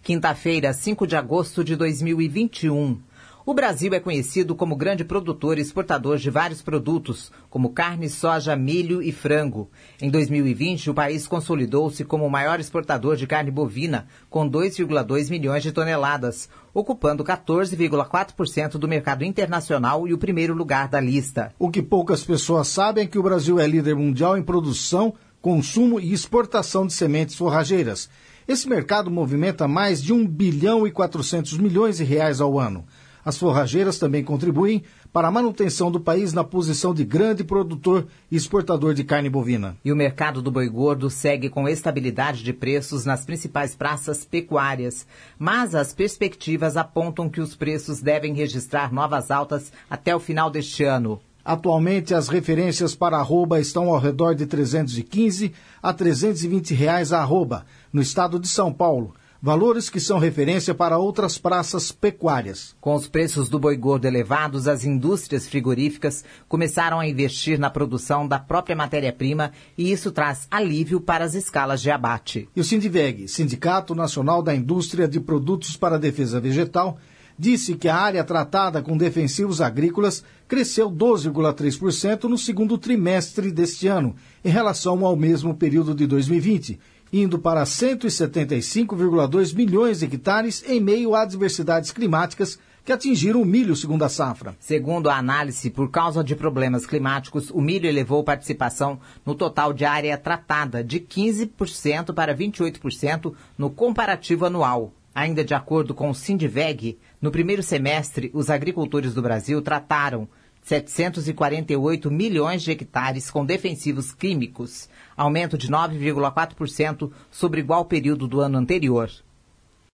Quinta-feira, 5 de agosto de 2021. O Brasil é conhecido como grande produtor e exportador de vários produtos, como carne, soja, milho e frango. Em 2020, o país consolidou-se como o maior exportador de carne bovina, com 2,2 milhões de toneladas, ocupando 14,4% do mercado internacional e o primeiro lugar da lista. O que poucas pessoas sabem é que o Brasil é líder mundial em produção, consumo e exportação de sementes forrageiras. Esse mercado movimenta mais de 1 bilhão e 400 milhões de reais ao ano. As forrageiras também contribuem para a manutenção do país na posição de grande produtor e exportador de carne bovina. E o mercado do boi gordo segue com estabilidade de preços nas principais praças pecuárias. Mas as perspectivas apontam que os preços devem registrar novas altas até o final deste ano. Atualmente, as referências para a arroba estão ao redor de R$ 315 a R$ 320 reais a arroba, no estado de São Paulo. Valores que são referência para outras praças pecuárias. Com os preços do boi gordo elevados, as indústrias frigoríficas começaram a investir na produção da própria matéria-prima e isso traz alívio para as escalas de abate. E o Sindiveg, Sindicato Nacional da Indústria de Produtos para a Defesa Vegetal, disse que a área tratada com defensivos agrícolas cresceu 12,3% no segundo trimestre deste ano, em relação ao mesmo período de 2020, indo para 175,2 milhões de hectares em meio a adversidades climáticas que atingiram o milho, segundo a safra. Segundo a análise, por causa de problemas climáticos, o milho elevou participação no total de área tratada de 15% para 28% no comparativo anual. Ainda de acordo com o Sindiveg, no primeiro semestre, os agricultores do Brasil trataram 748 milhões de hectares com defensivos químicos, aumento de 9,4% sobre igual período do ano anterior.